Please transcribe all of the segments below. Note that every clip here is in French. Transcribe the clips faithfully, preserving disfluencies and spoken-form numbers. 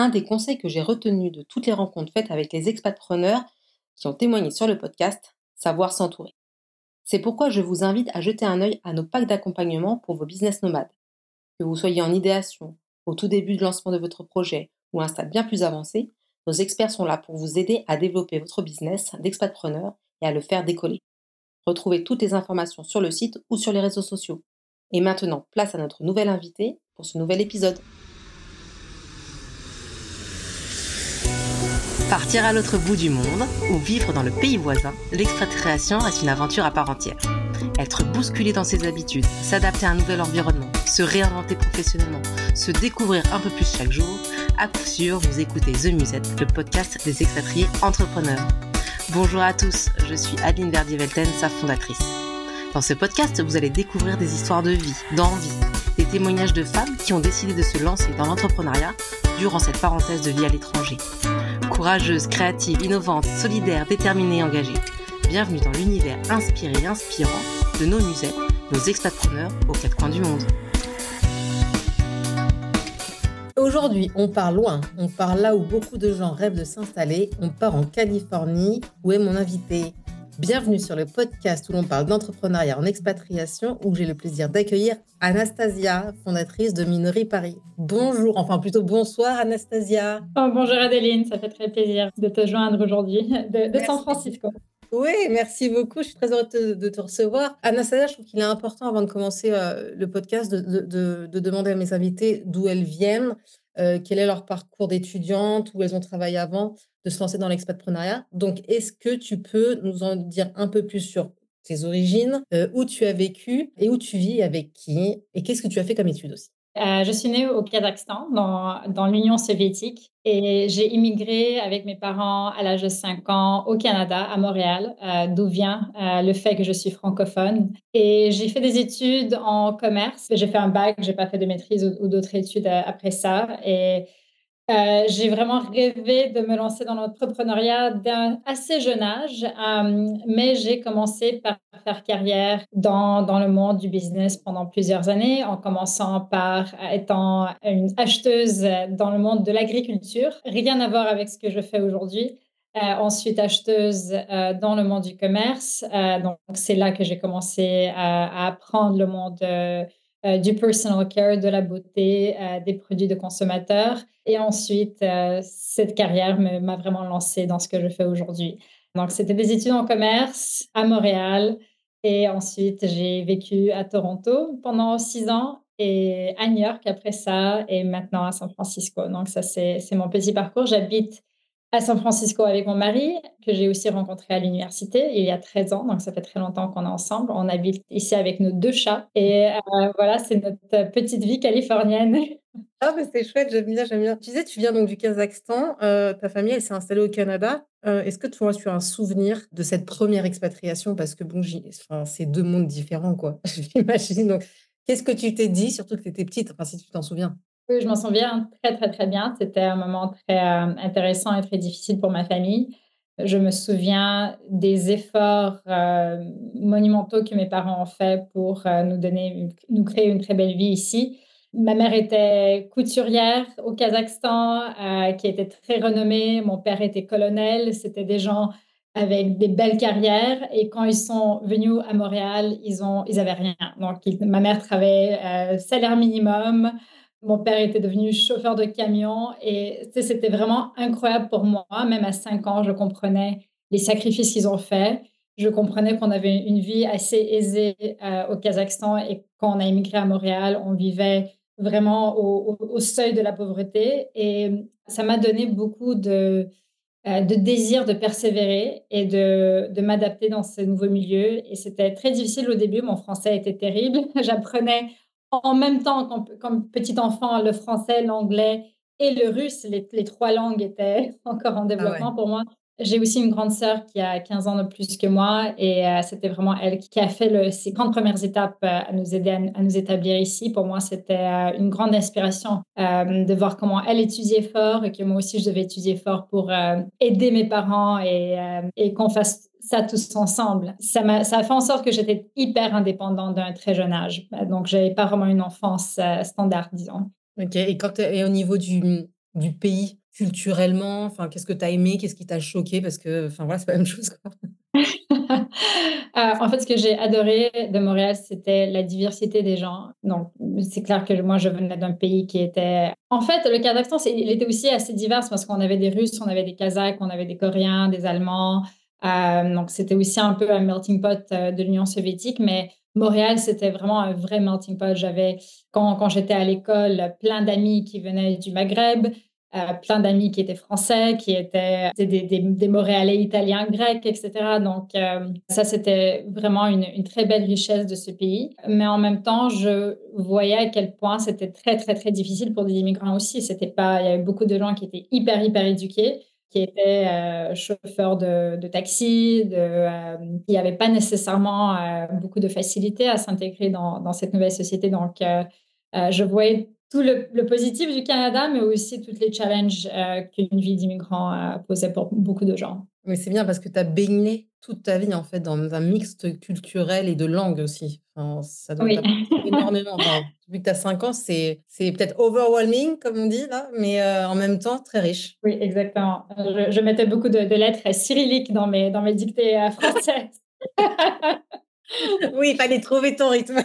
un des conseils que j'ai retenu de toutes les rencontres faites avec les expatpreneurs qui ont témoigné sur le podcast, savoir s'entourer. C'est pourquoi je vous invite à jeter un œil à nos packs d'accompagnement pour vos business nomades. Que vous soyez en idéation, au tout début de lancement de votre projet ou à un stade bien plus avancé, nos experts sont là pour vous aider à développer votre business d'expatpreneur et à le faire décoller. Retrouvez toutes les informations sur le site ou sur les réseaux sociaux. Et maintenant, place à notre nouvelle invitée pour ce nouvel épisode. Partir à l'autre bout du monde ou vivre dans le pays voisin, l'expatriation est une aventure à part entière. Être bousculé dans ses habitudes, s'adapter à un nouvel environnement, se réinventer professionnellement, se découvrir un peu plus chaque jour, à coup sûr, vous écoutez The Musette, le podcast des expatriés entrepreneurs. Bonjour à tous, je suis Adeline Verdier-Velten, sa fondatrice. Dans ce podcast, vous allez découvrir des histoires de vie, d'envie, des témoignages de femmes qui ont décidé de se lancer dans l'entrepreneuriat durant cette parenthèse de vie à l'étranger. Courageuse, créative, innovante, solidaire, déterminée et engagée. Bienvenue dans l'univers inspiré et inspirant de nos musettes, nos expatpreneurs aux quatre coins du monde. Aujourd'hui, on part loin, on part là où beaucoup de gens rêvent de s'installer, on part en Californie, où est mon invité. Bienvenue sur le podcast où l'on parle d'entrepreneuriat en expatriation, où j'ai le plaisir d'accueillir Anastasia, fondatrice de Minerie Paris. Bonjour, enfin plutôt bonsoir Anastasia. Oh, bonjour Adeline, ça fait très plaisir de te joindre aujourd'hui de, de San Francisco. Oui, merci beaucoup, je suis très heureuse de, de te recevoir. Anastasia, je trouve qu'il est important avant de commencer euh, le podcast de, de, de, de demander à mes invités d'où elles viennent, euh, quel est leur parcours d'étudiante, où elles ont travaillé avant, de se lancer dans l'expatpreneuriat. Donc, est-ce que tu peux nous en dire un peu plus sur tes origines, euh, où tu as vécu et où tu vis, avec qui, et qu'est-ce que tu as fait comme études aussi? Euh, je suis née au Kazakhstan, dans, dans l'Union soviétique, et j'ai immigré avec mes parents à l'âge de cinq ans au Canada, à Montréal, euh, d'où vient euh, le fait que je suis francophone. Et j'ai fait des études en commerce. J'ai fait un bac, j'ai pas fait de maîtrise ou, ou d'autres études euh, après ça. Et Euh, j'ai vraiment rêvé de me lancer dans l'entrepreneuriat d'un assez jeune âge, euh, mais j'ai commencé par faire carrière dans, dans le monde du business pendant plusieurs années, en commençant par étant une acheteuse dans le monde de l'agriculture, rien à voir avec ce que je fais aujourd'hui. Euh, ensuite, acheteuse euh, dans le monde du commerce. Euh, donc, c'est là que j'ai commencé à, à apprendre le monde euh, euh, du personal care, de la beauté, euh, des produits de consommateurs. Et ensuite, euh, cette carrière me, m'a vraiment lancée dans ce que je fais aujourd'hui. Donc, c'était des études en commerce à Montréal. Et ensuite, j'ai vécu à Toronto pendant six ans et à New York après ça et maintenant à San Francisco. Donc, ça, c'est, c'est mon petit parcours. J'habite à San Francisco avec mon mari, que j'ai aussi rencontré à l'université il y a treize ans. Donc, ça fait très longtemps qu'on est ensemble. On habite ici avec nos deux chats. Et euh, voilà, c'est notre petite vie californienne. Ah, mais c'est chouette, j'aime bien, j'aime bien. Tu disais, tu viens donc du Kazakhstan, euh, ta famille, elle s'est installée au Canada. Euh, est-ce que toi, tu as un souvenir de cette première expatriation? Parce que bon, j'y- enfin, c'est deux mondes différents, quoi, j'imagine. Donc, qu'est-ce que tu t'es dit, surtout que tu étais petite, enfin, si tu t'en souviens? Oui, je m'en souviens très, très, très bien. C'était un moment très euh, intéressant et très difficile pour ma famille. Je me souviens des efforts euh, monumentaux que mes parents ont fait pour euh, nous donner, une- nous créer une très belle vie ici. Ma mère était couturière au Kazakhstan, euh, qui était très renommée. Mon père était colonel. C'était des gens avec des belles carrières. Et quand ils sont venus à Montréal, ils ont, ils avaient rien. Donc, ils- ma mère travaillait euh, salaire minimum. Mon père était devenu chauffeur de camion et tu sais, c'était vraiment incroyable pour moi. Même à cinq ans, je comprenais les sacrifices qu'ils ont faits. Je comprenais qu'on avait une vie assez aisée euh, au Kazakhstan et quand on a immigré à Montréal, on vivait vraiment au, au- au seuil de la pauvreté. Et ça m'a donné beaucoup de, euh, de désir de persévérer et de, de m'adapter dans ce nouveau milieu. Et c'était très difficile au début. Mon français était terrible. J'apprenais en même temps, comme, comme petit enfant, le français, l'anglais et le russe. Les, les trois langues étaient encore en Ah ouais. développement pour moi. J'ai aussi une grande sœur qui a quinze ans de plus que moi et euh, c'était vraiment elle qui a fait le, ces grandes premières étapes euh, à nous aider à, à nous établir ici. Pour moi, c'était euh, une grande inspiration euh, de voir comment elle étudiait fort et que moi aussi je devais étudier fort pour euh, aider mes parents et, euh, et qu'on fasse ça tous ensemble. Ça m'a, ça a fait en sorte que j'étais hyper indépendante d'un très jeune âge. Donc, j'avais pas vraiment une enfance euh, standard, disons. Ok, et, quand t'es- et au niveau du, du pays culturellement? Enfin, qu'est-ce que tu as aimé? Qu'est-ce qui t'a choqué? Parce que, enfin, voilà, c'est pas la même chose, quoi. Heu, en fait, ce que j'ai adoré de Montréal, c'était la diversité des gens. Donc, c'est clair que moi, je venais d'un pays qui était en fait, le Kazakhstan, c'est il était aussi assez divers parce qu'on avait des Russes, on avait des Kazakhs, on avait des Coréens, des Allemands. Heu, donc c'était aussi un peu un melting pot, heu, de l'Union soviétique, mais Montréal, c'était vraiment un vrai melting pot. J'avais quand quand j'étais à l'école, plein d'amis qui venaient du Maghreb, heu, plein d'amis qui étaient français, qui étaient des des des Montréalais italiens, grecs et cetera. Donc, hem, ça, c'était vraiment une une très belle richesse de ce pays. Mais en même temps, je voyais à quel point c'était très, très, très difficile pour des immigrants aussi. C'était pas il y avait beaucoup de gens qui étaient hyper, hyper éduqués, qui étaient, heu, chauffeurs de de taxi, de, hem, qui n'avaient pas nécessairement, heu, beaucoup de facilité à s'intégrer dans dans cette nouvelle société. Donc, heu heu, je voyais tout le le positif du Canada, mais aussi toutes les challenges, heu, qu'une vie d'immigrant, heu, posait pour beaucoup de gens. Mais c'est bien parce que tu as baigné toute ta vie, en fait, dans un mixte culturel et de langues aussi. Enfin, ça doit Oui. t'apporter énormément. Enfin, depuis que tu as cinq ans, c'est c'est peut-être overwhelming, comme on dit là, mais heu, en même temps très riche. Oui, exactement. Je je mettais beaucoup de de lettres cyrilliques dans mes dans mes dictées, heu, françaises. Oui, il fallait trouver ton rythme.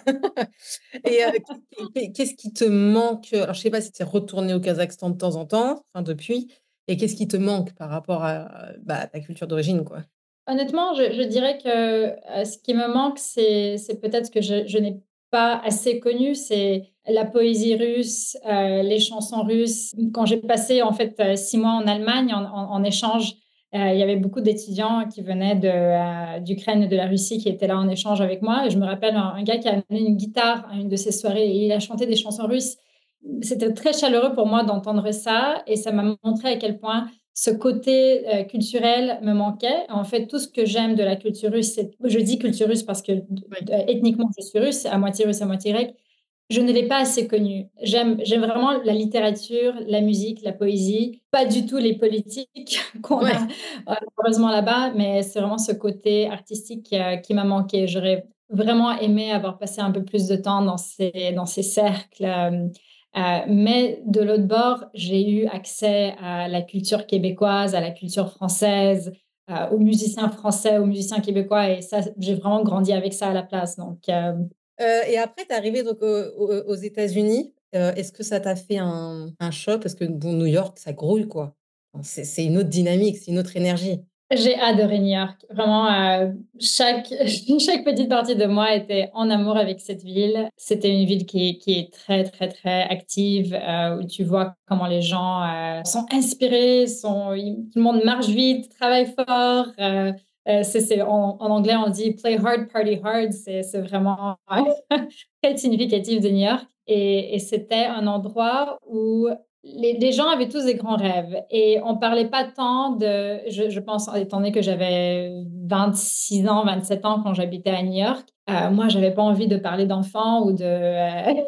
Et heu, qu'est qu'est qu'est-ce qui te manque? Alors, je sais pas si tu es retourné au Kazakhstan de temps en temps, enfin depuis, et qu'est-ce qui te manque par rapport à, bah, ta culture d'origine, quoi? Honnêtement, je je dirais que, heu, ce qui me manque, c'est c'est peut-être que je je n'ai pas assez connu, c'est la poésie russe, heu, les chansons russes. Quand j'ai passé, en fait, heu, six mois en Allemagne en en en échange, heu, il y avait beaucoup d'étudiants qui venaient de, heu, d'Ukraine et de la Russie qui étaient là en échange avec moi et je me rappelle un un gars qui a amené une guitare à une de ces soirées et il a chanté des chansons russes. C'était très chaleureux pour moi d'entendre ça et ça m'a montré à quel point ce côté, heu, culturel me manquait. En fait, tout ce que j'aime de la culture russe, c'est je dis culture russe parce que d Oui. d ethniquement, je suis russe, à moitié russe, à moitié grecque. Je ne l'ai pas assez connue. J'aime j'aime vraiment la littérature, la musique, la poésie, pas du tout les politiques qu'on Ouais. a, heu, malheureusement là-bas, mais c'est vraiment ce côté artistique qui a qui m'a manqué. J'aurais vraiment aimé avoir passé un peu plus de temps dans ces dans ces cercles, hem Heu, mais de l'autre bord, j'ai eu accès à la culture québécoise, à la culture française, heu, aux musiciens français, aux musiciens québécois et ça, j'ai vraiment grandi avec ça à la place donc hem, Heu et après tu es arrivé donc au au aux États-Unis. Heu, est-ce que ça t'a fait un un choc? Parce que bon, New York, ça grouille, quoi. Enfin, c'est c'est une autre dynamique, c'est une autre énergie. j'ai adoré New York. Vraiment, heu, chaque chaque petite partie de moi était en amour avec cette ville. C'était une ville qui est qui est très, très, très active, heu, où tu vois comment les gens, heu, sont inspirés, sont ils tout le monde marche vite, travaille fort, heu heu, c'est c'est en en anglais, on dit: «Play hard, party hard». C'est c'est vraiment très significatif de New York et et c'était un endroit où les les gens avaient tous des grands rêves et on parlait pas tant de je je pense étant donné que j'avais vingt-six ans, vingt-sept ans quand j'habitais à New York, heu, moi j'avais pas envie de parler d'enfants ou de, heu,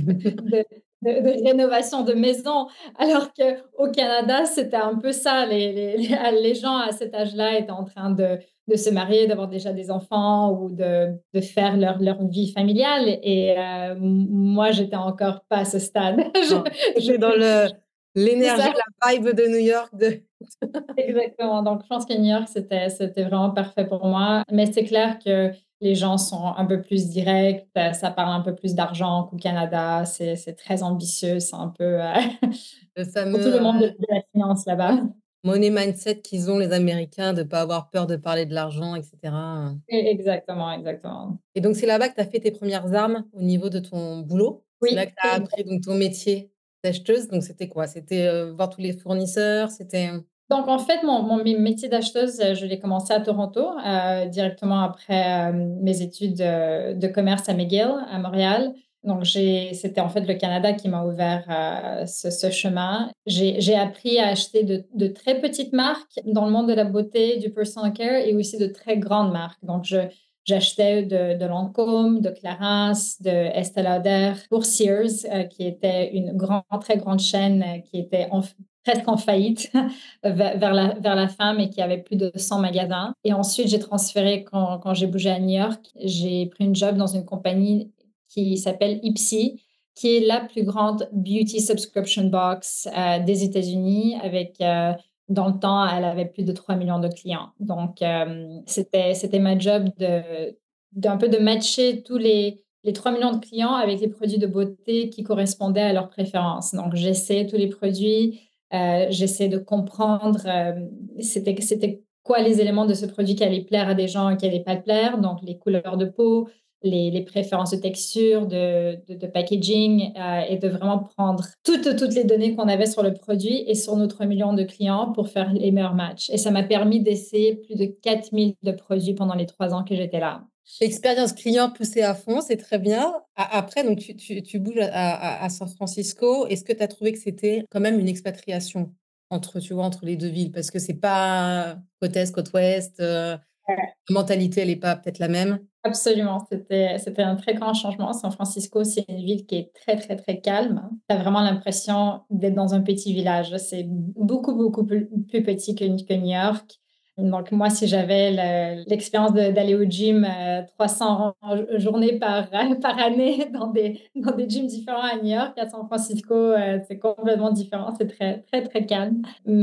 de de de rénovation de maison. Alors qu'au Canada, c'était un peu ça, les les les les gens à cet âge-là étaient en train de de se marier, d'avoir déjà des enfants ou de de faire leur leur vie familiale et heu, m moi j'étais encore pas à ce stade. Non, Je tu je étais dans le c'est l'énergie, ça. la vibe de New York de Exactement, donc je pense que New York, c'était c'était vraiment parfait pour moi. Mais c'est clair que les gens sont un peu plus directs, heu, ça parle un peu plus d'argent qu'au Canada, c'est c'est très ambitieux, c'est un peu, heu, le surtout fameux, le heu, monde de de la finance là-bas. money mindset qu'ils ont les Américains, de pas avoir peur de parler de l'argent et cetera. E exactement, exactement. Et donc c'est là-bas que tu as fait tes premières armes au niveau de ton boulot? C'est là que Oui, tu as appris donc ton métier d'acheteuse, donc c'était quoi? C'était, heu, voir tous les fournisseurs? C'était, heu donc en fait, mon mon mé métier d'acheteuse, heu, je l'ai commencé à Toronto, heu, directement après, hem, mes études, heu, de commerce à McGill, à Montréal. Donc j'ai c'était en fait le Canada qui m'a ouvert, heu, ce ce chemin. J'ai j'ai appris à acheter de de très petites marques dans le monde de la beauté, du personal care et aussi de très grandes marques. Donc je j'achetais de de Lancôme, de Clarins, de Estée Lauder pour Sears, heu, qui était une grand très grande chaîne, heu, qui était en f presque en faillite. Vers vers la vers la fin, mais qui avait plus de cent magasins et ensuite j'ai transféré quand quand j'ai bougé à New York, j'ai pris une job dans une compagnie qui s'appelle Ipsy, qui est la plus grande beauty subscription box euh, des États-Unis avec, euh, dans le temps, elle avait plus de trois millions de clients. Donc, euh, c'était, c'était ma job de, d'un peu de matcher tous les, les trois millions de clients avec les produits de beauté qui correspondaient à leurs préférences. Donc, j'essaie tous les produits, euh, j'essaie de comprendre euh, c'était, c'était quoi les éléments de ce produit qui allaient plaire à des gens et qui n'allaient pas plaire. Donc, les couleurs de peau, les, les préférences de texture, de, de, de packaging euh, et de vraiment prendre toutes, toutes les données qu'on avait sur le produit et sur nos trois millions de clients pour faire les meilleurs matchs. Et ça m'a permis d'essayer plus de quatre mille de produits pendant les trois ans que j'étais là. Expérience client poussée à fond, c'est très bien. A- Après, donc, tu, tu, tu bouges à, à, à San Francisco. Est-ce que tu as trouvé que c'était quand même une expatriation entre, tu vois, entre les deux villes? Parce que c'est pas côte est, côte ouest. Euh, la mentalité, elle n'est pas peut-être la même. Absolument, c'était, c'était un très grand changement. San Francisco, c'est une ville qui est très, très, très calme. Tu as vraiment l'impression d'être dans un petit village. C'est beaucoup, beaucoup plus, plus petit que, que New York. Donc, moi, si j'avais le- l'expérience de- d'aller au gym euh, trois cents journées par, par année dans des, dans des gyms différents à New York, à San Francisco, euh, c'est complètement différent. C'est très, très, très calme.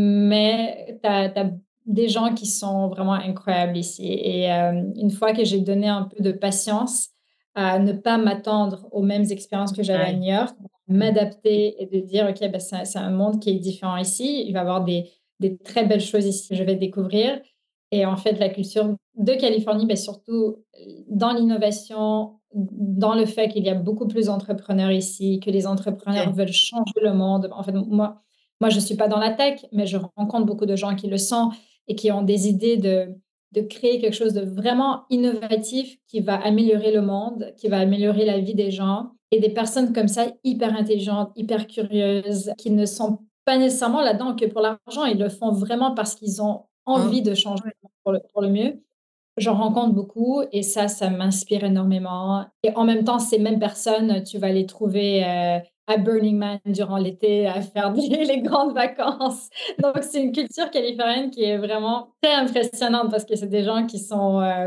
Mais tu as des gens qui sont vraiment incroyables ici. Et euh, une fois que j'ai donné un peu de patience à ne pas m'attendre aux mêmes expériences que j'avais à Ouais. New York, m'adapter et de dire, OK, ben, c'est, c'est un monde qui est différent ici. Il va y avoir des, des très belles choses ici que je vais découvrir. Et en fait, la culture de Californie, ben, surtout dans l'innovation, dans le fait qu'il y a beaucoup plus d'entrepreneurs ici, que les entrepreneurs Ok. veulent changer le monde. En fait, moi, moi, je ne suis pas dans la tech, mais je rencontre beaucoup de gens qui le sont et qui ont des idées de, de créer quelque chose de vraiment innovatif qui va améliorer le monde, qui va améliorer la vie des gens. Et des personnes comme ça, hyper intelligentes, hyper curieuses, qui ne sont pas nécessairement là-dedans que pour l'argent, ils le font vraiment parce qu'ils ont Hein? envie de changer le monde pour le, pour le mieux. J'en rencontre beaucoup et ça, ça m'inspire énormément. Et en même temps, ces mêmes personnes, tu vas les trouver euh, à Burning Man durant l'été à faire des- les grandes vacances. Donc, c'est une culture californienne qui est vraiment très impressionnante parce que c'est des gens qui sont, euh,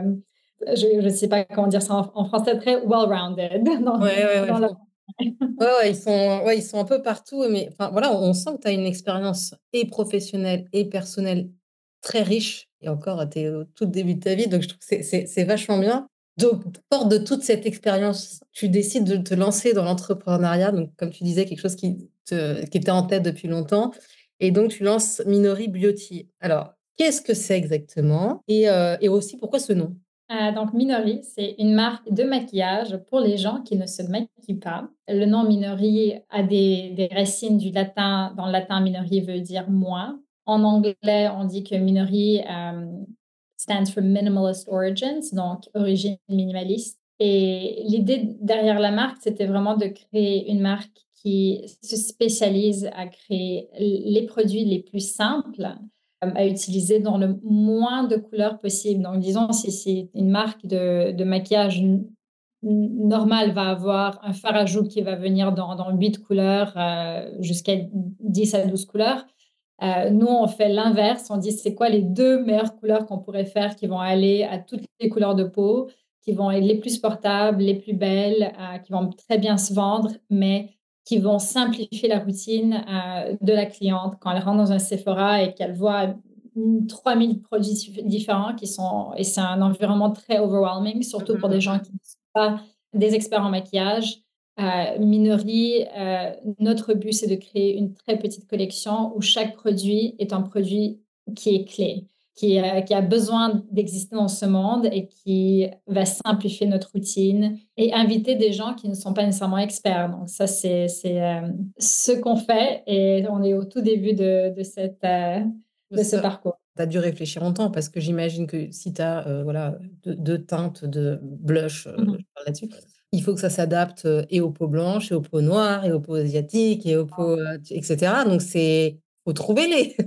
je ne sais pas comment dire ça en, en français, très well-rounded dans, Ouais, ouais, ouais, dans je leur... comprends. Ouais, ouais, ils sont, ouais, ils sont un peu partout, mais enfin, voilà, on sent que tu as une expérience et professionnelle et personnelle très riche. Et encore, tu es au tout début de ta vie, donc je trouve que c'est c'est- c'est vachement bien. Donc, fort de toute cette expérience, tu décides de te lancer dans l'entrepreneuriat, donc comme tu disais, quelque chose qui, te, qui était en tête depuis longtemps. Et donc, tu lances Minori Beauty. Alors, qu'est-ce que c'est exactement? Et, euh, et aussi, pourquoi ce nom? Euh, donc, Minori, c'est une marque de maquillage pour les gens qui ne se maquillent pas. Le nom Minori a des, des racines du latin. Dans le latin, Minori veut dire moins. En anglais, on dit que Minori euh, stands for Minimalist Origins, donc origine minimaliste. Et l'idée derrière la marque, c'était vraiment de créer une marque qui se spécialise à créer les produits les plus simples à utiliser dans le moins de couleurs possible. Donc, disons, si c'est une marque de, de maquillage n- normale, va avoir un fard à joues qui va venir dans, dans huit couleurs euh, jusqu'à dix à douze couleurs. Euh, nous, on fait l'inverse. On dit, c'est quoi les deux meilleures couleurs qu'on pourrait faire qui vont aller à toutes les couleurs de peau, qui vont être les plus portables, les plus belles, euh, qui vont très bien se vendre, mais qui vont simplifier la routine euh, de la cliente quand elle rentre dans un Sephora et qu'elle voit trois mille produits différents qui sont, et c'est un environnement très overwhelming, surtout pour des gens qui ne sont pas des experts en maquillage. Euh, Minori, euh, notre but, c'est de créer une très petite collection où chaque produit est un produit qui est clé, qui, euh, qui a besoin d'exister dans ce monde et qui va simplifier notre routine et inviter des gens qui ne sont pas nécessairement experts. Donc, ça, c'est, c'est euh, ce qu'on fait et on est au tout début de, de, cette, euh, de ce parcours. Tu as dû réfléchir longtemps parce que j'imagine que si tu as euh, voilà, deux, deux teintes de blush, euh, Mhm. je parle là-dessus, il faut que ça s'adapte euh, et aux peaux blanches, et aux peaux noires, et aux peaux asiatiques, et aux peaux, euh, et cetera. Donc, c'est faut trouver les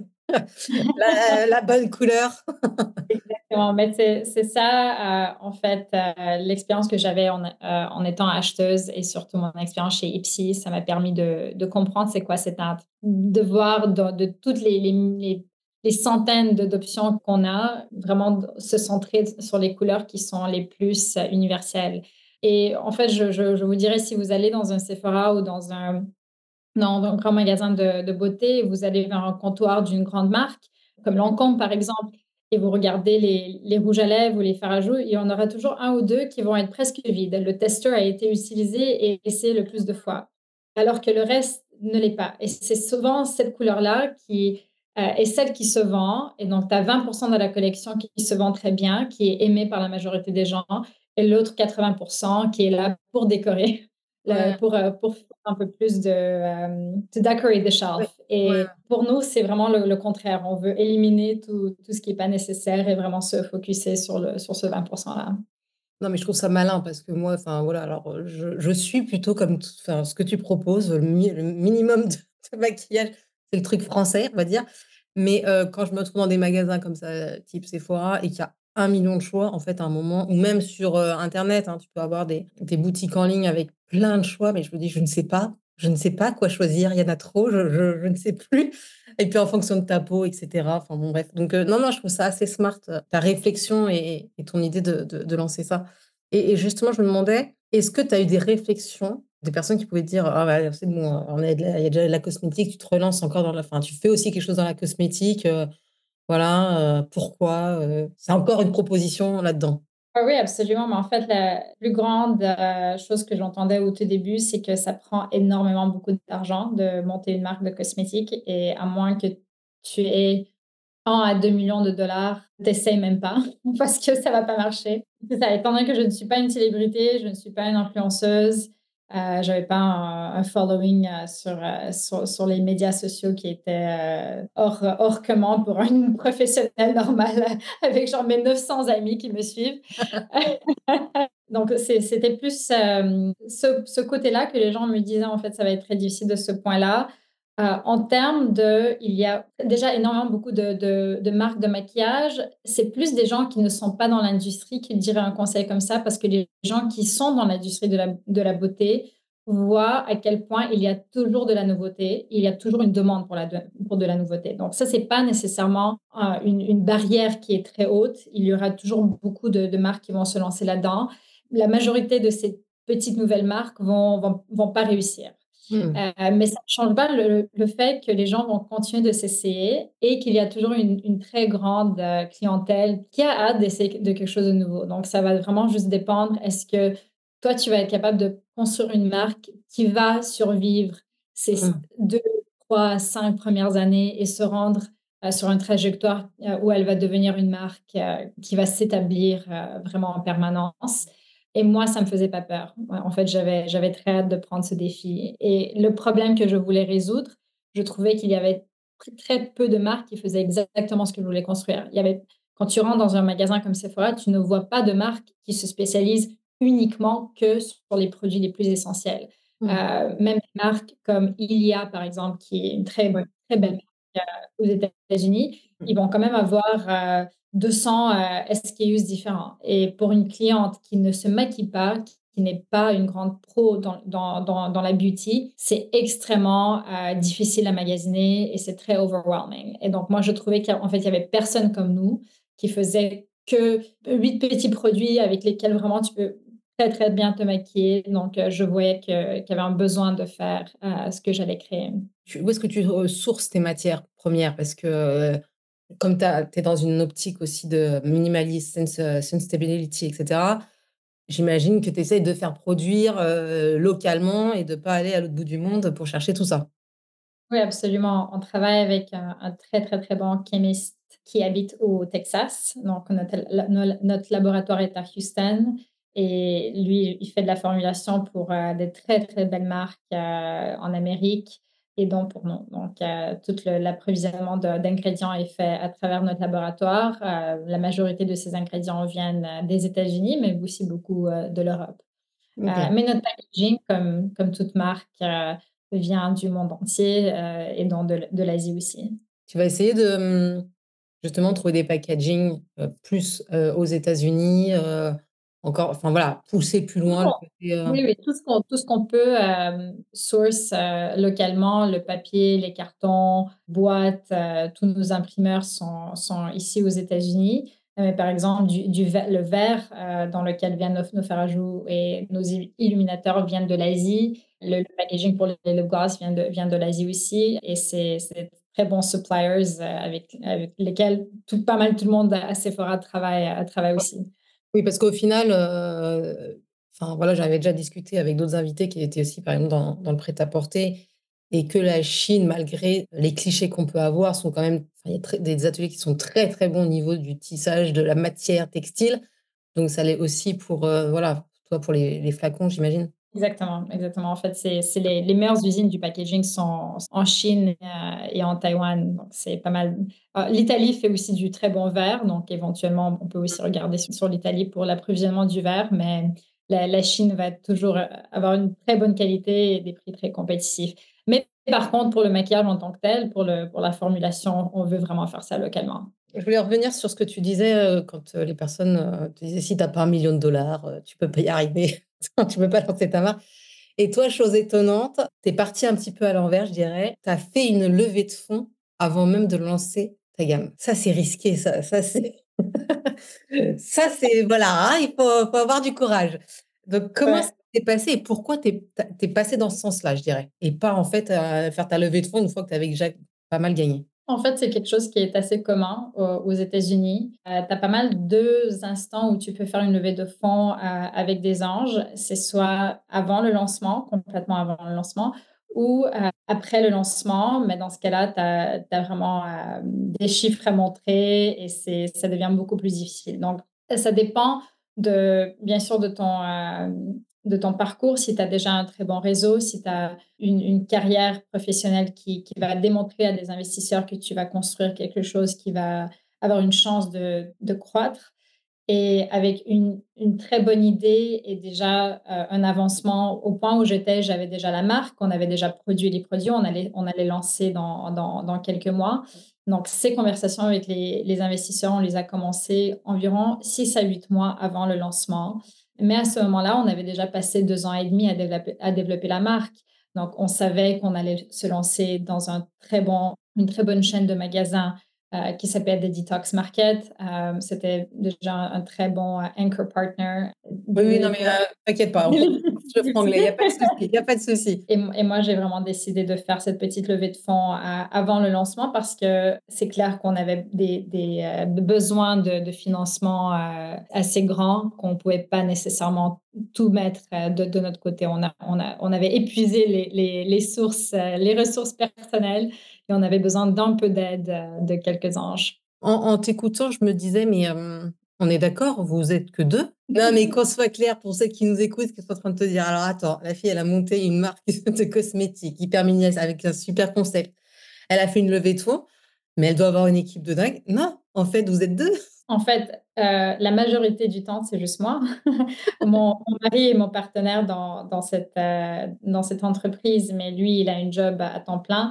la, la bonne couleur. Exactement, mais c'est c'est ça, euh, en fait, euh, l'expérience que j'avais en, euh, en étant acheteuse et surtout mon expérience chez Ipsy, ça m'a permis de, de comprendre c'est quoi cette teinte, de voir de, de toutes les, les, les, les centaines de- d'options qu'on a, vraiment de se centrer sur les couleurs qui sont les plus euh, universelles. Et en fait, je je je vous dirais, si vous allez dans un Sephora ou dans un dans un grand magasin de de beauté, vous allez vers un comptoir d'une grande marque, comme Lancôme, par exemple, et vous regardez les les rouges à lèvres ou les fards à joues, il y en aura toujours un ou deux qui vont être presque vides. Le testeur a été utilisé et essayé le plus de fois, alors que le reste ne l'est pas. Et c'est souvent cette couleur-là qui, heu, est celle qui se vend, et donc tu as vingt de la collection qui se vend très bien, qui est aimée par la majorité des gens, et l'autre quatre-vingts qui est là pour décorer, le Ouais, pour, heu, pour faire un peu plus de, hem, to decorate the ouais, shelf. ouais. Et pour nous, c'est vraiment le le contraire. On veut éliminer tout tout ce qui est pas nécessaire et vraiment se focuser sur le sur ce vingt là. Non, mais je trouve ça malin parce que moi, enfin, voilà, alors, heu, je je suis plutôt comme t enfin, ce que tu proposes, le mi le minimum de de maquillage, c'est le truc français, on va dire. Mais, heu, quand je me trouve dans des magasins comme ça, type Sephora et qu'il y a un million de choix, en fait, à un moment ou même sur, heu, internet, hein, tu peux avoir des des boutiques en ligne avec plein de choix, mais je me dis: «Je ne sais pas, je ne sais pas quoi choisir, il y en a trop, je je je ne sais plus». Et puis en fonction de ta peau et cetera, enfin bon bref. Donc, heu, non, non, je trouve ça assez smart, heu, ta réflexion et et ton idée de de de lancer ça. Et et justement, je me demandais, est-ce que tu as eu des réflexions, des personnes qui pouvaient te dire: «Ah bah, c'est bon, heu, on est de la il y a déjà de la cosmétique, tu te relances encore dans la enfin, tu fais aussi quelque chose dans la cosmétique, heu, voilà, heu, pourquoi?» heu, c'est encore une proposition là-dedans? Ah oui, absolument, mais en fait, la plus grande, heu, chose que j'entendais au tout début, c'est que ça prend énormément beaucoup d'argent de monter une marque de cosmétiques, et à moins que tu aies un à deux millions de dollars, t'essayes même pas parce que ça va pas marcher. C'est ça, étant donné que je ne suis pas une célébrité, je ne suis pas une influenceuse, heu, j'avais pas un un following, heu, sur, heu, sur sur les médias sociaux qui était, heu, hors hors commun pour une professionnelle normale avec genre mes neuf cents amis qui me suivent. Donc c'est c'était plus, hem, ce ce côté-là que les gens me disaient: «En fait, ça va être très difficile de ce point-là». Heu, en termes de il y a déjà énormément beaucoup de de de marques de maquillage. C'est plus des gens qui ne sont pas dans l'industrie qui diraient un conseil comme ça, parce que les gens qui sont dans l'industrie de la de la beauté voient à quel point il y a toujours de la nouveauté, il y a toujours une demande pour la de pour de la nouveauté. Donc ça, c'est pas nécessairement, heu, une une barrière qui est très haute. Il y aura toujours beaucoup de de marques qui vont se lancer là-dedans. La majorité de ces petites nouvelles marques vont vont vont pas réussir. Mmh. Heu, mais ça ne change pas le le fait que les gens vont continuer de s'essayer et qu'il y a toujours une une très grande, heu, clientèle qui a hâte d'essayer de quelque chose de nouveau. Donc ça va vraiment juste dépendre. Est-ce que toi, tu vas être capable de construire une marque qui va survivre ces Mmh. deux, trois, cinq premières années et se rendre, heu, sur une trajectoire, heu, où elle va devenir une marque, heu, qui va s'établir, heu, vraiment en permanence? Et moi, ça me faisait pas peur. Ouais, en fait, j'avais j'avais très hâte de prendre ce défi, et le problème que je voulais résoudre, je trouvais qu'il y avait tr très peu de marques qui faisaient exactement ce que je voulais construire. Il y avait Quand tu rentres dans un magasin comme Sephora, tu ne vois pas de marque qui se spécialise uniquement que sur les produits les plus essentiels. Heu, Mmh. Même des marques comme Ilia, par exemple, qui est une très, Ouais. très belle marque, heu, aux États-Unis, Mmh. ils vont quand même avoir, heu, deux cents, heu, S K Us différents, et pour une cliente qui ne se maquille pas, qui n'est pas une grande pro dans dans dans dans la beauty, c'est extrêmement, heu, difficile à magasiner et c'est très overwhelming. Et donc moi, je trouvais qu'en fait, il y avait personne comme nous qui faisait que huit petits produits avec lesquels vraiment tu peux très, très bien te maquiller. Donc heu, je voyais que qu'il y avait un besoin de faire, heu, ce que j'allais créer. Tu où est-ce que tu, heu, sources tes matières premières? Parce que, heu, comme tu es dans une optique aussi de minimaliste, sense heu, sustainability et cetera, j'imagine que tu essayes de faire produire, heu, localement et de pas aller à l'autre bout du monde pour chercher tout ça? Oui, absolument. On travaille avec un un très, très, très bon chimiste qui habite au Texas. Donc notre la no notre laboratoire est à Houston, et lui, il fait de la formulation pour, heu, des très, très belles marques, heu, en Amérique, et donc pour nous. Donc heu, tout le l'approvisionnement de d'ingrédients est fait à travers notre laboratoire. Heu, la majorité de ces ingrédients viennent, heu, des États-Unis, mais aussi beaucoup, heu, de l'Europe. Heu, OK. mais notre packaging, comme comme toute marque, heu, vient du monde entier, heu, et donc de l de l'Asie aussi. Tu vas essayer de, mmh, justement trouver des packaging, heu, plus, heu, aux États-Unis, heu, encore enfin voilà, pousser plus Tout ce loin le qu'on côté, heu Oui, oui, tout ce qu'on tout ce qu'on peut, hem, source, heu, localement, le papier, les cartons, boîtes, heu, tous nos imprimeurs sont sont ici aux États-Unis. Mais par exemple, du, du ver- le verre euh, dans lequel viennent nos, nos fer à joues et nos i- illuminateurs viennent de l'Asie. Le, le packaging pour le, le gaz vient de, vient de l'Asie aussi. Et c'est c'est des très bons suppliers euh, avec, avec lesquels tout, pas mal tout le monde à Sephora travaille, euh, travaille aussi. Oui, parce qu'au final, euh, enfin voilà, j'avais déjà discuté avec d'autres invités qui étaient aussi, par exemple, dans, dans le prêt-à-porter, et que la Chine, malgré les clichés qu'on peut avoir, sont quand même, enfin, il y a très- des ateliers qui sont très très bons au niveau du tissage, de la matière textile. Donc ça l'est aussi pour, euh, voilà, toi pour les, les flacons, j'imagine. Exactement, exactement. En fait, c'est c'est les, les meilleures usines du packaging sont en Chine euh, et en Taïwan. Donc, c'est pas mal. Euh, L'Italie fait aussi du très bon verre. Donc, éventuellement, on peut aussi regarder sur, sur l'Italie pour l'approvisionnement du verre. Mais la, la Chine va toujours euh, avoir une très bonne qualité et des prix très compétitifs. Mais par contre, pour le maquillage en tant que tel, pour, le, pour la formulation, on veut vraiment faire ça localement. Je voulais revenir sur ce que tu disais euh, quand euh, les personnes euh, te disaient si tu n'as pas un million de dollars, euh, tu peux pas y arriver, tu peux pas lancer ta marque. Et toi, chose étonnante, tu es parti un petit peu à l'envers, je dirais. Tu as fait une levée de fonds avant même de lancer ta gamme. Ça, c'est risqué, ça, ça c'est ça c'est voilà, hein, il faut, faut avoir du courage. Donc comment ça Ouais. s'est passé et pourquoi tu es passé dans ce sens-là, je dirais, et pas en fait à faire ta levée de fonds une fois que tu avais déjà pas mal gagné. En fait, c'est quelque chose qui est assez commun aux, aux États-Unis. Euh, tu as pas mal deux instants où tu peux faire une levée de fonds euh, avec des anges. C'est soit avant le lancement, complètement avant le lancement, ou euh, après le lancement. Mais dans ce cas-là, tu as vraiment euh, des chiffres à montrer et c'est, ça devient beaucoup plus difficile. Donc, ça dépend de, bien sûr de ton, euh, de ton parcours, si tu as déjà un très bon réseau, si tu as une, une carrière professionnelle qui, qui va démontrer à des investisseurs que tu vas construire quelque chose qui va avoir une chance de, de croître. Et avec une, une très bonne idée et déjà euh, un avancement au point où j'étais, j'avais déjà la marque, on avait déjà produit les produits, on allait, on allait lancer dans, dans, dans quelques mois. Donc, ces conversations avec les, les investisseurs, on les a commencées environ six à huit mois avant le lancement. Mais à ce moment-là, on avait déjà passé deux ans et demi à développer, à développer la marque. Donc, on savait qu'on allait se lancer dans un très bon, une très bonne chaîne de magasins euh, qui s'appelle The Detox Market. Euh, C'était déjà un, un très bon euh, anchor partner. Oui, oui, non, Du, mais euh, t'inquiète pas, on peut le franglais, il n'y a pas de souci, il n'y a pas de souci. Et, et moi, j'ai vraiment décidé de faire cette petite levée de fonds à- avant le lancement parce que c'est clair qu'on avait des, des, euh, des besoins de, de financement euh, assez grands, qu'on ne pouvait pas nécessairement tout mettre euh, de, de notre côté. On, a, on, a, on avait épuisé les, les, les sources, euh, les ressources personnelles et on avait besoin d'un peu d'aide euh, de quelques anges. En, en t'écoutant, je me disais, mais euh, on est d'accord, vous êtes que deux. Non, mais qu'on soit clair pour ceux qui nous écoutent, qui sont en train de te dire, alors attends, la fille, elle a monté une marque de cosmétiques hyper minimaliste avec un super concept. Elle a fait une levée de fonds, mais elle doit avoir une équipe de dingue. Non, en fait, vous êtes deux. En fait, euh, la majorité du temps, c'est juste moi. mon, mon mari est mon partenaire dans, dans, cette, euh, dans cette entreprise, mais lui, il a une job à, à temps plein.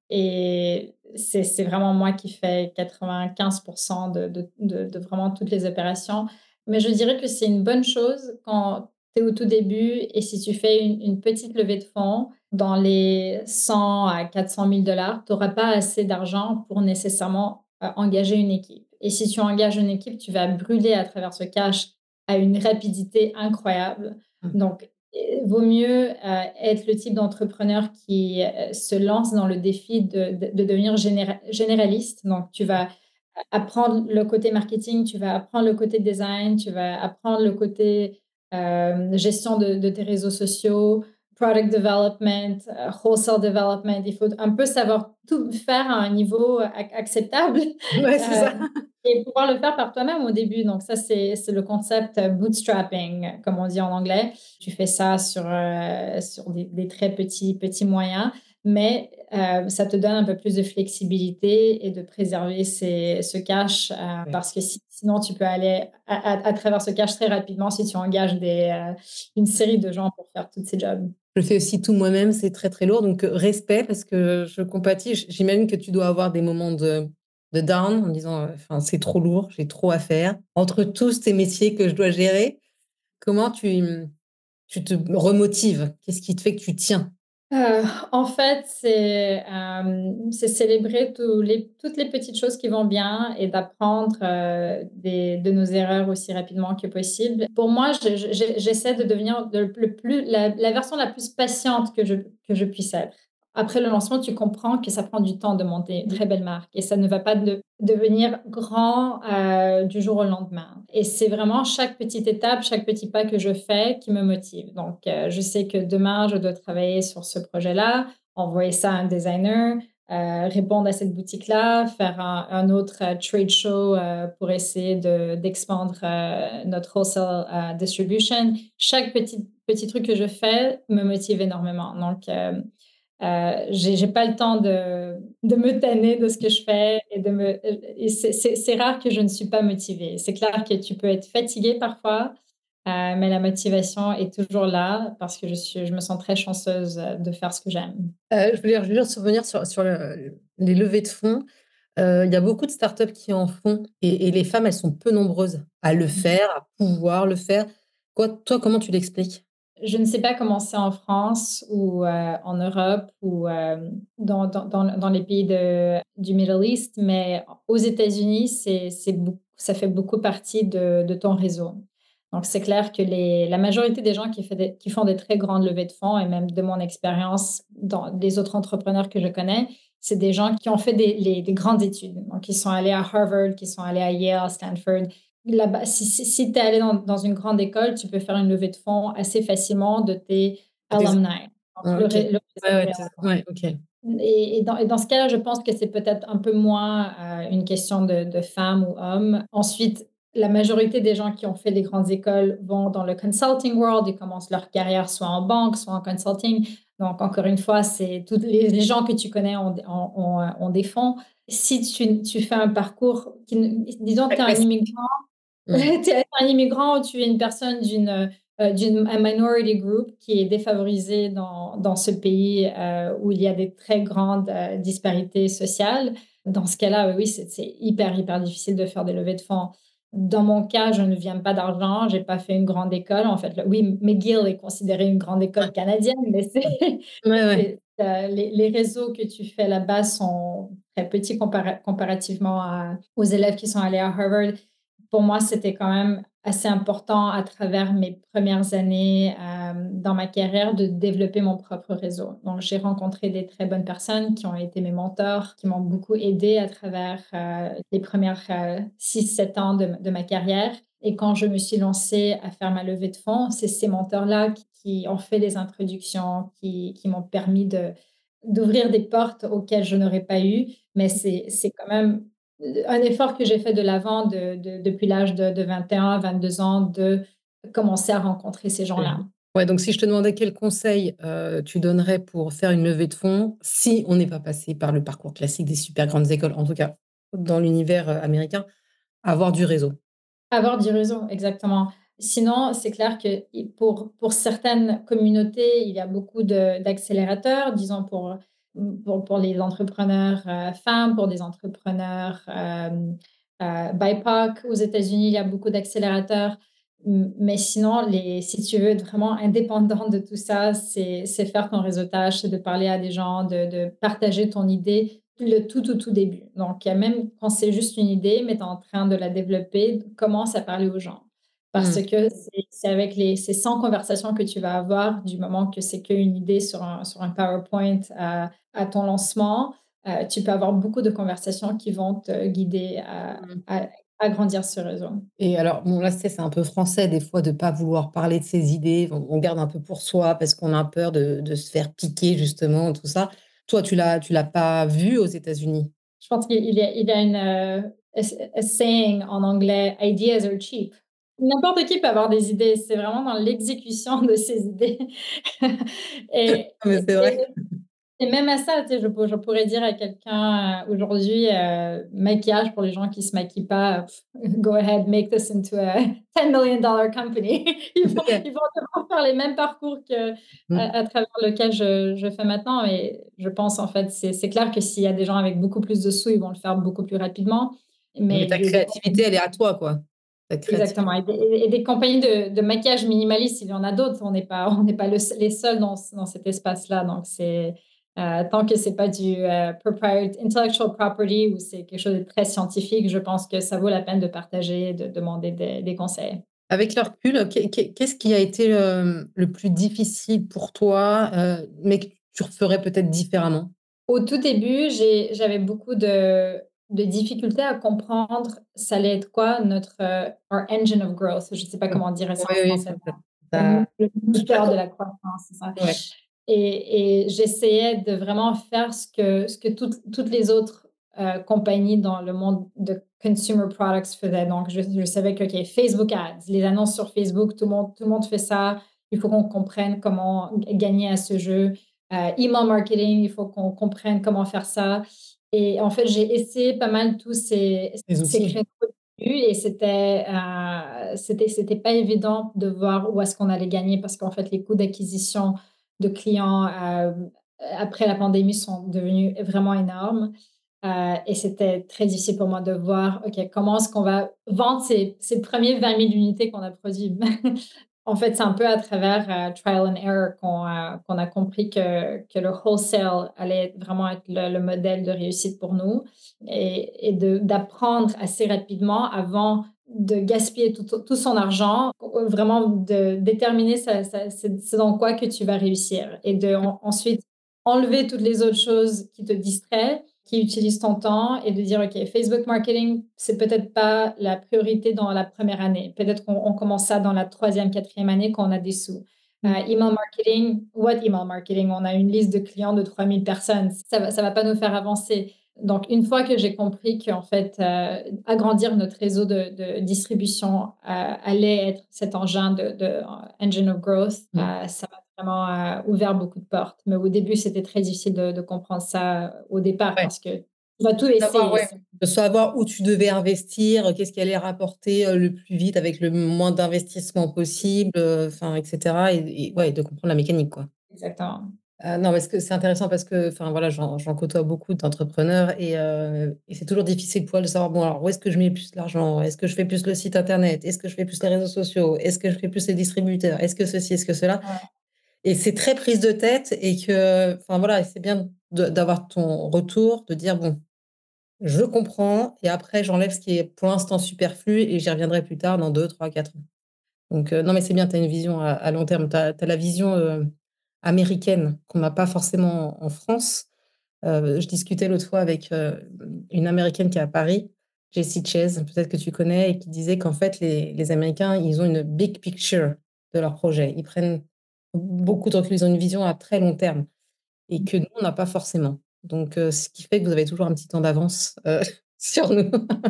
Et c'est c'est vraiment moi qui fais quatre-vingt-quinze pour cent de, de, de, de vraiment toutes les opérations. Mais je dirais que c'est une bonne chose quand tu es au tout début et si tu fais une, une petite levée de fonds dans les cent à quatre cent mille dollars, tu n'auras pas assez d'argent pour nécessairement euh, engager une équipe. Et si tu engages une équipe, tu vas brûler à travers ce cash à une rapidité incroyable. Donc, il vaut mieux euh, être le type d'entrepreneur qui euh, se lance dans le défi de, de, de devenir généra- généraliste. Donc, tu vas apprendre le côté marketing, tu vas apprendre le côté design, tu vas apprendre le côté euh, gestion de, de tes réseaux sociaux, product development, uh, wholesale development. Il faut un peu savoir tout faire à un niveau ac- acceptable Ouais, c'est euh, ça. et pouvoir le faire par toi-même au début. Donc ça, c'est c'est le concept euh, bootstrapping, comme on dit en anglais. Tu fais ça sur, euh, sur des, des très petits, petits moyens, mais euh, ça te donne un peu plus de flexibilité et de préserver ces, ce cash euh, Ouais. parce que si- sinon, tu peux aller à, à- à travers ce cash très rapidement si tu engages des, euh, une série de gens pour faire tous ces jobs. Je fais aussi tout moi-même, c'est très très lourd, donc euh, respect parce que je compatis. J- J'imagine que tu dois avoir des moments de, de down en disant, euh, enfin, c'est trop lourd, j'ai trop à faire. Entre tous ces métiers que je dois gérer, comment tu, tu te remotives? Qu'est-ce qui te fait que tu tiens? Heu, en fait, c'est, hem, c'est célébrer tous les toutes les petites choses qui vont bien et d'apprendre, heu, des de nos erreurs aussi rapidement que possible. Pour moi, je je j'ai j'essaie de devenir de le plus la la version la plus patiente que je que je puisse être. Après le lancement, tu comprends que ça prend du temps de monter une très belle marque et ça ne va pas de devenir grand, heu, du jour au lendemain et c'est vraiment chaque petite étape, chaque petit pas que je fais qui me motive. Donc, heu, je sais que demain, je dois travailler sur ce projet-là, envoyer ça à un designer, heu, répondre à cette boutique-là, faire un un autre, heu, trade show, heu, pour essayer de d'expandre, heu, notre wholesale, heu, distribution. Chaque petit petit truc que je fais me motive énormément. Donc, hem, heu, j'ai j'ai pas le temps de de me tanner de ce que je fais et de me et c'est c'est c'est rare que je ne suis pas motivée. C'est clair que tu peux être fatigué parfois, heu, mais la motivation est toujours là parce que je suis je me sens très chanceuse, heu, de faire ce que j'aime. Heu, je voulais je voulais revenir sur sur le les levées de fonds. Heu, il y a beaucoup de startups qui en font et et les femmes, elles sont peu nombreuses à le faire, à pouvoir le faire. Quoi toi, comment tu l'expliques? Je ne sais pas comment c'est en France ou, heu, en Europe ou, hem, dans dans dans dans les pays de du Middle East, mais aux États-Unis, c'est c'est beau ça fait beaucoup partie de de ton réseau. Donc c'est clair que les la majorité des gens qui fait des qui font des très grandes levées de fonds et même de mon expérience dans les autres entrepreneurs que je connais, c'est des gens qui ont fait des les des grandes études. Donc ils sont allés à Harvard, qui sont allés à Yale, Stanford. Là-bas, si si si tu es allé dans dans une grande école, tu peux faire une levée de fonds assez facilement de tes Tes alumni. Donc ah le OK. ré le Ouais, réseau ouais, est tes ouais, OK. et et dans et dans ce cas-là, je pense que c'est peut-être un peu moins, heu, une question de de femmes ou hommes. Ensuite, la majorité des gens qui ont fait des grandes écoles vont dans le consulting world. Ils commencent leur carrière soit en banque, soit en consulting. Donc encore une fois, c'est tous les les gens que tu connais ont ont ont, heu, ont des fonds. Si tu tu fais un parcours qui ne disons que Très tu es un classique. immigrant. Mmh. Tu es un immigrant ou tu es une personne d'une, heu, d'une un minority group qui est défavorisé dans dans ce pays, heu, où il y a des très grandes, heu, disparités sociales. Dans ce cas-là, oui, oui, c'est c'est hyper, hyper difficile de faire des levées de fonds. Dans mon cas, je ne viens pas d'argent, j'ai pas fait une grande école. En fait, le oui, McGill est considérée une grande école canadienne, mais c'est Ouais, ouais. c'est, heu, les les réseaux que tu fais là-bas sont très petits compara comparativement à aux élèves qui sont allés à Harvard. Pour moi, c'était quand même assez important à travers mes premières années, hem, dans ma carrière de développer mon propre réseau. Donc j'ai rencontré des très bonnes personnes qui ont été mes mentors, qui m'ont beaucoup aidée à travers, heu, les premières res six sept ans de de ma carrière et quand je me suis lancée à faire ma levée de fonds, c'est ces mentors-là qui qui ont fait les introductions, qui qui m'ont permis de d'ouvrir des portes auxquelles je n'aurais pas eu. Mais c'est c'est quand même un effort que j'ai fait de l'avant de de depuis l'âge de de vingt et un à vingt-deux ans, de commencer à rencontrer ces gens-là. Ouais, donc si je te demandais quel conseil, heu, tu donnerais pour faire une levée de fonds, si on n'est pas passé par le parcours classique des super grandes écoles, en tout cas dans l'univers, heu, américain, avoir du réseau. Avoir du réseau, exactement. Sinon, c'est clair que i pour pour certaines communautés, il y a beaucoup de d'accélérateurs, disons pour, mmh, pour pour les entrepreneurs, heu, femmes, pour des entrepreneurs, hem, heu, B I P O C. Aux États-Unis, il y a beaucoup d'accélérateurs. M mais sinon, les si tu veux être vraiment indépendant de tout ça, c'est c'est faire ton réseautage, c'est de parler à des gens, de de partager ton idée, le tout, tout, tout début. Donc, il y a même quand c'est juste une idée, mais tu es en train de la développer, commence à parler aux gens. Parce Mmh. que c'est c'est avec les ces cent conversations que tu vas avoir du moment que c'est qu'une idée sur un sur un PowerPoint à à ton lancement, heu, tu peux avoir beaucoup de conversations qui vont te guider à Mmh. à agrandir ce réseau. Et alors, bon, là, tu sais, c'est un peu français des fois de pas vouloir parler de ses idées. On on garde un peu pour soi parce qu'on a peur de de se faire piquer justement, tout ça. Toi, tu l'as tu l'as pas vu aux États-Unis? Je pense qu'il il y a il y a une, heu, a a saying en anglais: «Ideas are cheap». N'importe qui peut avoir des idées, c'est vraiment dans l'exécution de ces idées et Ah mais c'est vrai. et et même à ça, tu sais, je pour je pourrais dire à quelqu'un, heu, aujourd'hui, heu, maquillage pour les gens qui se maquillent pas, pff, go ahead, make this into a ten million dollar company. Ils vont OK. ils vont devoir faire les mêmes parcours que Mmh. à à travers lequel je je fais maintenant et je pense, en fait, c'est c'est clair que s'il y a des gens avec beaucoup plus de sous, ils vont le faire beaucoup plus rapidement. Mais Mais ta des des créativité, elle est à toi, quoi. Être créatif. Exactement et des et des compagnies de de maquillage minimaliste, il y en a d'autres. On n'est pas on n'est pas le s les seuls dans c dans cet espace-là, donc c'est, heu, tant que c'est pas du, heu, propriet intellectual property ou c'est quelque chose de très scientifique, je pense que ça vaut la peine de partager, de demander des des conseils. Avec le recul, qu'est qu'est qu'est-ce qui a été, hem, le plus difficile pour toi, heu, mais que tu referais peut-être différemment? Au tout début, j'ai j'avais beaucoup de de difficultés à comprendre ça allait être quoi notre, heu, our engine of growth. Je sais pas Mmh. comment dire ça Oui, en oui, français. complètement. Le mo Tu le as moteur com de la croissance, c'est ça ouais. et et j'essayais de vraiment faire ce que ce que toutes toutes les autres, heu, compagnies dans le monde de consumer products faisaient. Donc je je savais que, OK, Facebook Ads, les annonces sur Facebook, tout le monde tout le monde fait ça. Il faut qu'on comprenne comment g gagner à ce jeu. Heu, email marketing, il faut qu'on comprenne comment faire ça et en fait, j'ai essayé pas mal tous ces Les ces outils. créneaux au début et c'était, heu, c'était c'était pas évident de voir où est-ce qu'on allait gagner parce qu'en fait, les coûts d'acquisition de clients, hem, après la pandémie sont devenus vraiment énormes, heu et c'était très difficile pour moi de voir, OK, comment est-ce qu'on va vendre ces ces premiers vingt mille unités qu'on a produits? En fait, c'est un peu à travers, heu, trial and error qu'on a qu'on a compris que que le wholesale allait être vraiment être le le modèle de réussite pour nous et et de d'apprendre assez rapidement avant de gaspiller tout tout son argent, heu, vraiment de déterminer ça ça c'est c'est dans quoi que tu vas réussir et de en ensuite enlever toutes les autres choses qui te distraient, qui utilisent ton temps et de dire: «OK, Facebook marketing, c'est peut-être pas la priorité dans la première année. Peut-être qu'on on commence ça dans la troisième, quatrième année quand on a des sous». Heu, Mmh. email marketing, what email marketing? On a une liste de clients de trois mille personnes, ça va ça va pas nous faire avancer. Donc une fois que j'ai compris qu'en fait, heu, agrandir notre réseau de de distribution, heu, allait être cet engin de de, heu, engine of growth, Mmh. heu, ça m'a vraiment, heu, ouvert beaucoup de portes. Mais au début, c'était très difficile de de comprendre ça, heu, au départ Ouais. parce que tu vas tout Savoir, essayer. ouais, de savoir où tu devais investir, qu'est-ce qui allait rapporter, heu, le plus vite avec le moins d'investissement possible, heu, enfin et cetera et et ouais, de comprendre la mécanique, quoi. Exactement. Heu, non, parce que c'est intéressant parce que, enfin, voilà, j'en j'en côtoie beaucoup d'entrepreneurs et heu et c'est toujours difficile pour elles de savoir: «Bon, alors où est-ce que je mets plus l'argent? Est-ce que je fais plus le site internet? Est-ce que je fais plus les réseaux sociaux? Est-ce que je fais plus les distributeurs? Est-ce que ceci? Est-ce que cela?» Ouais. et c'est très prise de tête et que, enfin, voilà, c'est bien de d'avoir ton retour, de dire: «Bon, je comprends et après j'enlève ce qui est pour l'instant superflu et j'y reviendrai plus tard dans deux, trois, quatre ans». Donc heu, non, mais c'est bien, tu as une vision à à long terme. Tu as tu as la vision, heu, américaine qu'on n'a pas forcément en France. Heu, je discutais l'autre fois avec, heu, une Américaine qui est à Paris, Jessie Chase, peut-être que tu connais et qui disait qu'en fait les les Américains, ils ont une big picture de leurs projets. Ils prennent beaucoup de recul, ils ont une vision à très long terme et que nous, on n'a pas forcément. Donc heu, ce qui fait que vous avez toujours un petit temps d'avance, heu, sur nous.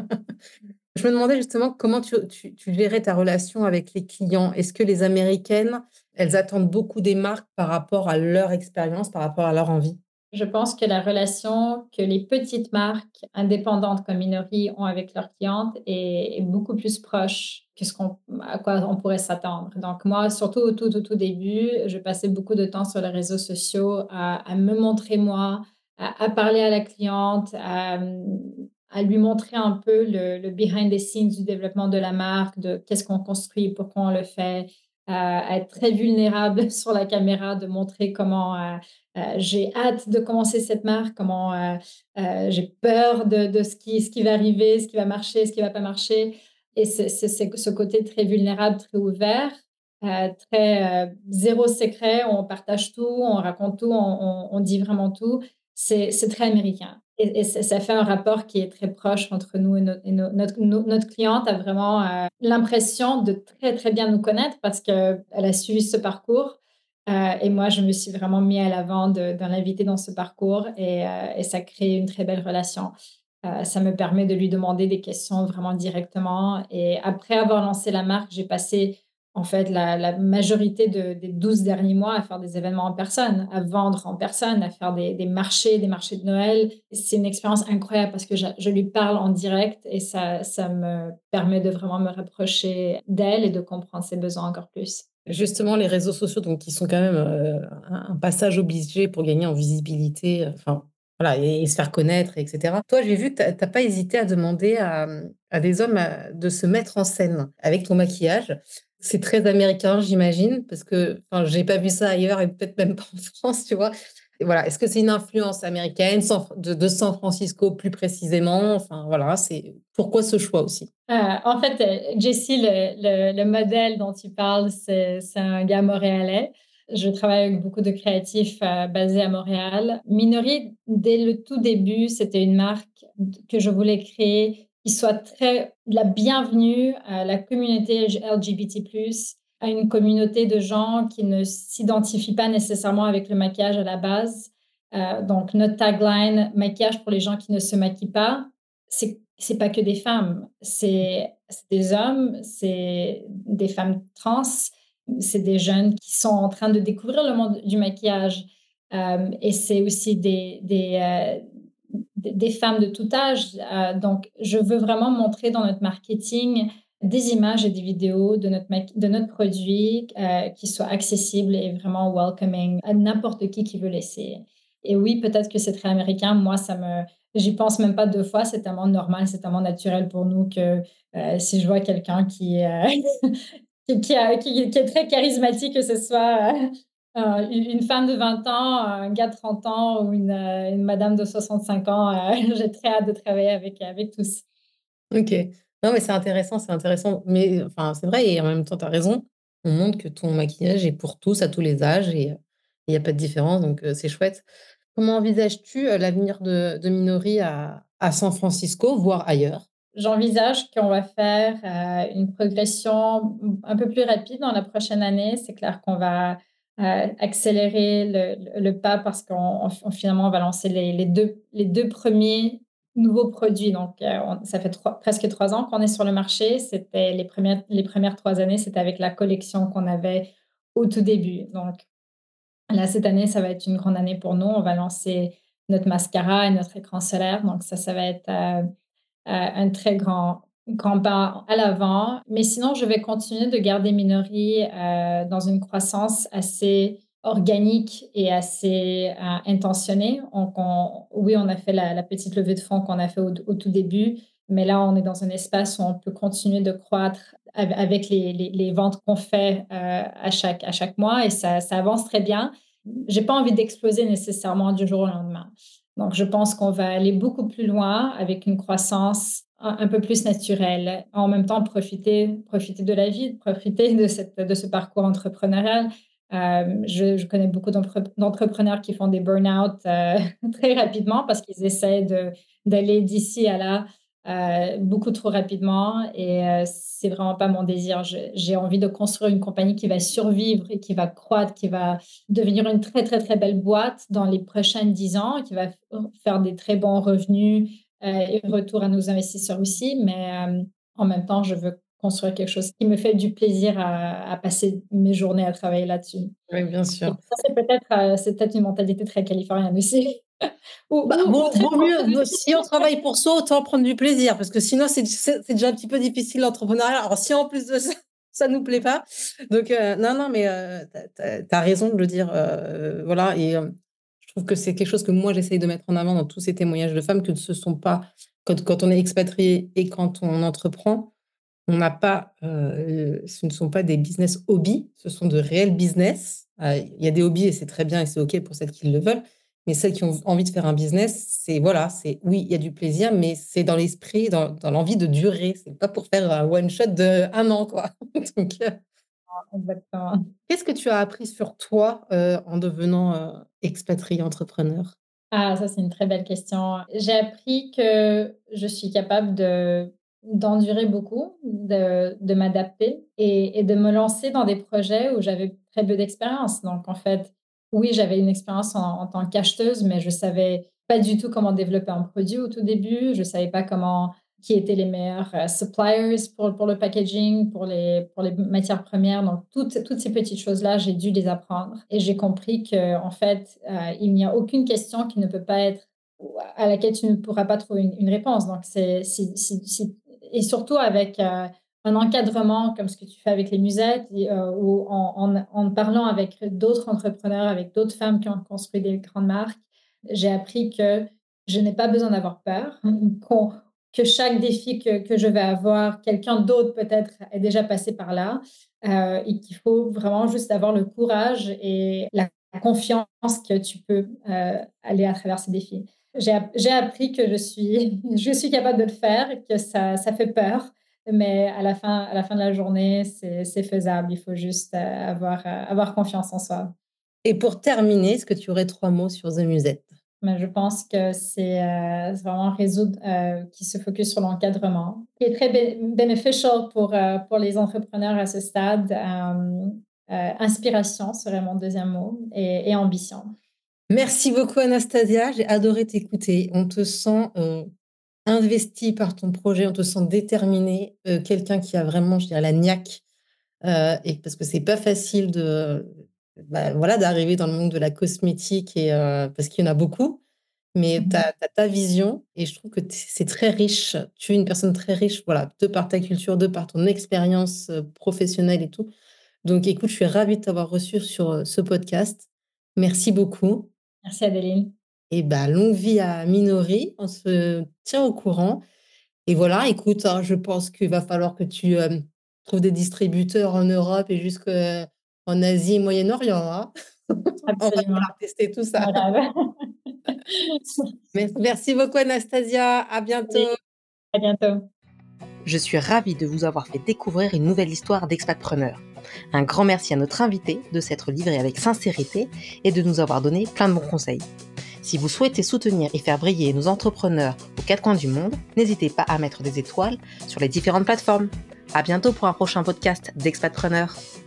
Je me demandais justement comment tu tu tu gérais ta relation avec les clients. Est-ce que les Américaines, elles attendent beaucoup des marques par rapport à leur expérience, par rapport à leur envie? Je pense que la relation que les petites marques indépendantes comme Minori ont avec leurs clientes est est beaucoup plus proche que ce qu'on à quoi on pourrait s'attendre. Donc moi, surtout au tout, tout, tout début, je passais beaucoup de temps sur les réseaux sociaux à à me montrer moi, à à parler à la cliente, à, mmh, à lui montrer un peu le le behind the scenes du développement de la marque, de qu'est-ce qu'on construit, pourquoi on le fait, à à être très vulnérable sur la caméra, de montrer comment, heu Heu, j'ai hâte de commencer cette marque, comment, heu heu, j'ai peur de de ce qui ce qui va arriver, ce qui va marcher, ce qui va pas marcher et c'est c'est c'est ce côté très vulnérable, très ouvert, heu, très, heu, zéro secret, on partage tout, on raconte tout, on on on dit vraiment tout. C'est c'est très américain et et ça ça fait un rapport qui est très proche entre nous et no et no notre no notre cliente a vraiment, heu, l'impression de très, très bien nous connaître parce qu'elle a suivi ce parcours. Heu et moi, je me suis vraiment mis à l'avant de de l'inviter dans ce parcours et heu et ça crée une très belle relation. Heu, ça me permet de lui demander des questions vraiment directement et après avoir lancé la marque, j'ai passé, en fait, la la majorité de des douze derniers mois à faire des événements en personne, à vendre en personne, à faire des des marchés, des marchés de Noël. C'est une expérience incroyable parce que je je lui parle en direct et ça ça me permet de vraiment me rapprocher d'elle et de comprendre ses besoins encore plus. Justement, les réseaux sociaux, donc qui sont quand même, heu, un un passage obligé pour gagner en visibilité, enfin, voilà, et, et se faire connaître, et cetera. Toi, j'ai vu que tu n'as pas hésité à demander à, mmh, à des hommes euh, de se mettre en scène avec ton maquillage. C'est très américain, j'imagine, parce que enfin, j'ai pas vu ça ailleurs et peut-être même pas en France, tu vois. Et voilà, est-ce que c'est une influence américaine San- de, de San Francisco plus précisément? Enfin, voilà, c'est pourquoi ce choix aussi? Euh, en fait, euh, Jesse, le, le- le modèle dont tu parles, c'est, c'est un gars montréalais. Je travaille avec beaucoup de créatifs euh, basés à Montréal. Minori, dès le tout début, c'était une marque que je voulais créer qui soit très la bienvenue à la communauté L G B T plus, à une communauté de gens qui ne s'identifient pas nécessairement avec le maquillage à la base. Euh, donc, notre tagline, maquillage pour les gens qui ne se maquillent pas, c'est c'est pas que des femmes, c'est c'est des hommes, c'est des femmes trans, c'est des jeunes qui sont en train de découvrir le monde du maquillage. Euh, et c'est aussi des, des, euh, des des femmes de tout âge. Euh, donc, je veux vraiment montrer dans notre marketing des images et des vidéos de notre, maqui- de notre produit euh, qui soient accessibles et vraiment welcoming à n'importe qui qui veut l'essayer. Et oui, peut-être que c'est très américain. Moi, ça me, j'y pense même pas deux fois. C'est tellement normal, c'est tellement naturel pour nous que euh, si je vois quelqu'un qui, euh, qui, qui, a- qui- qui est très charismatique, que ce soit euh, euh, une une femme de vingt ans, un gars de trente ans ou une, euh, une madame de soixante-cinq ans, euh, j'ai très hâte de travailler avec, avec tous. Ok. Non, mais c'est intéressant, c'est intéressant. Mais enfin, c'est vrai, et en même temps, tu as raison. On montre que ton maquillage est pour tous, à tous les âges, et euh, il n'y a pas de différence, donc euh, c'est chouette. Comment envisages-tu euh, l'avenir de, de Minori à, à San Francisco, voire ailleurs? J'envisage qu'on va faire euh, une progression un peu plus rapide dans la prochaine année. C'est clair qu'on va euh, accélérer le, le pas parce qu'on on- finalement on va lancer les, les deux, les deux premiers nouveaux produits. Donc, euh, on- ça fait trois- presque trois ans qu'on est sur le marché. C'était les premières, les premières trois années, c'était avec la collection qu'on avait au tout début. Donc, là, cette année, ça va être une grande année pour nous. On va lancer notre mascara et notre écran solaire. Donc, ça, ça va être euh, euh, un très grand, grand pas à l'avant. Mais sinon, je vais continuer de garder Minori euh, dans une croissance assez organique et assez euh, intentionnée. Donc, on- oui, on a fait la, la petite levée de fonds qu'on a fait au, au tout début, mais là, on est dans un espace où on peut continuer de croître av- avec les, les- les ventes qu'on fait euh, à chaque, à chaque mois et ça, ça avance très bien. J'ai pas envie d'exploser nécessairement du jour au lendemain. Donc, je pense qu'on va aller beaucoup plus loin avec une croissance un, un peu plus naturelle. En même temps, profiter, profiter de la vie, profiter de, cette, de ce parcours entrepreneurial. Euh, je, je connais beaucoup d'entre- d'entrepreneurs qui font des burn-out euh, très rapidement parce qu'ils essaient de, d'aller d'ici à là euh, beaucoup trop rapidement et euh, c'est vraiment pas mon désir. Je- j'ai envie de construire une compagnie qui va survivre et qui va croître, qui va devenir une très, très, très belle boîte dans les prochaines dix ans, qui va f- faire des très bons revenus euh, et retour à nos investisseurs aussi. Mais euh, en même temps, je veux construire quelque chose qui me fait du plaisir à, à passer mes journées à travailler là-dessus. Oui, bien Et sûr. ça, c'est peut-être euh, c'est peut-être une mentalité très californienne aussi. ou, Bah, ou, ou vaut, très vaut mieux, française vaut- aussi. si on travaille pour soi, autant prendre du plaisir, parce que sinon, c'est c'est- c'est déjà un petit peu difficile l'entrepreneuriat. Alors, si en plus de ça, ça nous plaît pas. Donc, euh, non, non, mais euh, tu as raison de le dire. Euh, voilà, et euh, je trouve que c'est quelque chose que moi, j'essaye de mettre en avant dans tous ces témoignages de femmes, que ce sont pas, quand, quand on est expatrié et quand on entreprend, on n'a pas, euh, ce ne sont pas des business hobbies, ce sont de réels business. Euh, Il y a des hobbies et c'est très bien et c'est OK pour celles qui le veulent. Mais celles qui ont envie de faire un business, c'est voilà, c'est oui, il y a du plaisir, mais c'est dans l'esprit, dans, dans l'envie de durer. C'est pas pour faire un one shot de un an, quoi. Donc, euh, Exactement. qu'est-ce que tu as appris sur toi euh, en devenant euh, expatrié entrepreneur? Ah, ça, c'est une très belle question. J'ai appris que je suis capable de d'endurer beaucoup, de, de m'adapter et, et de me lancer dans des projets où j'avais très peu d'expérience. Donc, en fait, oui, j'avais une expérience en, en tant qu'acheteuse, mais je savais pas du tout comment développer un produit au tout début. Je savais pas comment, qui étaient les meilleurs euh, suppliers pour, pour le packaging, pour les, pour les matières premières. Donc, toutes, toutes ces petites choses-là, j'ai dû les apprendre. Et j'ai compris que, en fait, euh, il n'y a aucune question qui ne peut pas être, à laquelle tu ne pourras pas trouver une, une réponse. Donc, c'est, si, si, si- et surtout avec euh, un encadrement comme ce que tu fais avec les musettes, et, euh, ou en, en, en parlant avec d'autres entrepreneurs, avec d'autres femmes qui ont construit des grandes marques, J'ai appris que je n'ai pas besoin d'avoir peur, qu'on que chaque défi que que je vais avoir, quelqu'un d'autre peut-être est déjà passé par là, heu et qu'il faut vraiment juste avoir le courage et la confiance que tu peux, heu, aller à travers ces défis. J'ai app j'ai appris que je suis je suis capable de le faire et que ça ça fait peur, mais à la fin à la fin de la journée, c'est c'est faisable. Il faut juste, heu, avoir, heu, avoir confiance en soi. Et pour terminer, est-ce que tu aurais trois mots sur The Musette? Mais je pense que c'est, heu, c'est vraiment un réseau d heu, qui se focus sur l'encadrement, qui est très bé beneficial pour, heu, pour les entrepreneurs à ce stade. Hem, heu, inspiration serait mon deuxième mot et et ambition. Merci beaucoup Anastasia, j'ai adoré t'écouter. On te sent, heu, investie par ton projet, on te sent déterminée, heu, quelqu'un qui a vraiment, je dirais, la niaque, heu et parce que c'est pas facile de, bah, voilà, d'arriver dans le monde de la cosmétique et heu, parce qu'il y en a beaucoup. Mais tu Mmh. as ta vision et je trouve que t c'est très riche. Tu es une personne très riche, voilà, de par ta culture, de par ton expérience, heu, professionnelle et tout. Donc écoute, je suis ravie de t'avoir reçue sur, heu, ce podcast. Merci beaucoup Merci Adeline. et bah, longue vie à Minori. On se tient au courant et voilà, écoute, hein, je pense qu'il va falloir que tu, hem, trouves des distributeurs en Europe et jusque en Asie et Moyen-Orient, hein. On va Absolument, falloir tester tout mon ça. rêve. Mer merci beaucoup Anastasia, à Oui, bientôt. à bientôt. Je suis ravie de vous avoir fait découvrir une nouvelle histoire d'expatpreneur. Un grand merci à notre invité de s'être livré avec sincérité et de nous avoir donné plein de bons conseils. Si vous souhaitez soutenir et faire briller nos entrepreneurs aux quatre coins du monde, n'hésitez pas à mettre des étoiles sur les différentes plateformes. À bientôt pour un prochain podcast d'Expatpreneur.